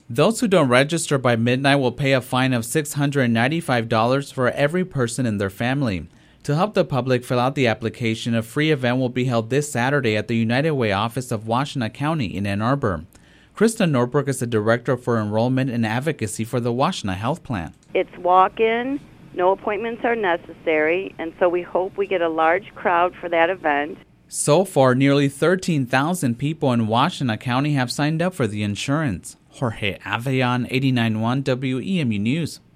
Those who don't register by midnight will pay a fine of $695 for every person in their family. To help the public fill out the application, a free event will be held this Saturday at the United Way office of Washtenaw County in Ann Arbor. Krista Norbrook is the Director for Enrollment and Advocacy for the Washtenaw Health Plan. It's walk-in, no appointments are necessary, and so we hope we get a large crowd for that event. So far, nearly 13,000 people in Washtenaw County have signed up for the insurance. Jorge Avean, 89.1 WEMU News.